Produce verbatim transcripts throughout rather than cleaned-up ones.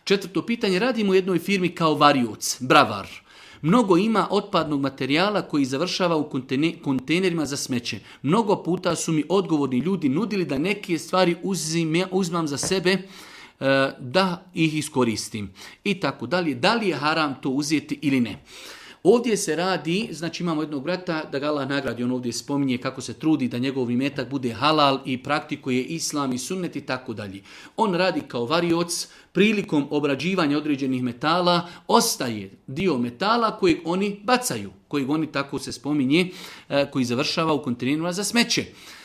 Četvrto pitanje, radim u jednoj firmi kao varioc, bravar. Mnogo ima otpadnog materijala koji završava u kontejnerima za smeće. Mnogo puta su mi odgovorni ljudi nudili da neke stvari uzim, uzmam za sebe, da ih iskoristim. I tako dalje. Da li je haram to uzeti ili ne? Ovdje se radi, znači imamo jednog brata, da ga Allah nagradi, on ovdje spominje kako se trudi da njegov imetak bude halal i praktikuje islam i sunnet i tako dalje. On radi kao varioc, prilikom obrađivanja određenih metala ostaje dio metala kojeg oni bacaju, kojeg oni, tako se spominje, koji završava u kontejnerima za smeće.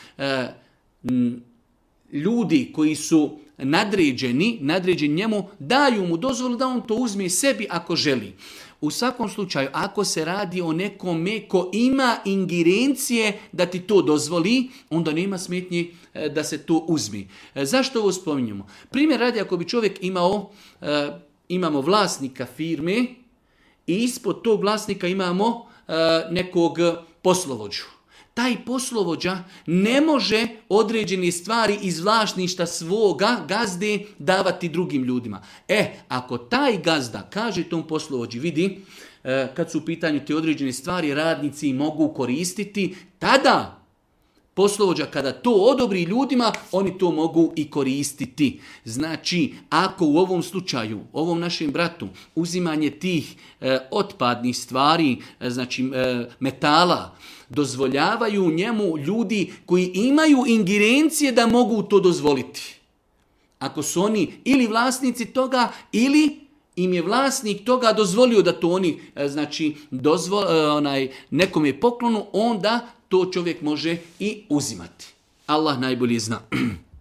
Ljudi koji su nadređeni, nadređeni njemu, daju mu dozvolu da on to uzme sebi ako želi. U svakom slučaju, ako se radi o nekome ko ima ingerencije da ti to dozvoli, onda nema smetnje da se to uzme. Zašto ovo spominjemo? Primjer radi, ako bi čovjek imao, imamo vlasnika firme i ispod tog vlasnika imamo nekog poslovođu. Taj poslovođa ne može određene stvari iz vlasništva svoga gazde davati drugim ljudima. E, ako taj gazda kaže tom poslovođi, vidi, kad su u pitanju te određene stvari, radnici mogu koristiti, tada poslovođa kada to odobri ljudima, oni to mogu i koristiti. Znači, ako u ovom slučaju, ovom našem bratu, uzimanje tih e, otpadnih stvari, e, znači e, metala, dozvoljavaju njemu ljudi koji imaju ingerencije da mogu to dozvoliti. Ako su oni ili vlasnici toga, ili im je vlasnik toga dozvolio da to oni, znači, dozvol, onaj, nekom je poklonu, onda to čovjek može i uzimati. Allah najbolje zna.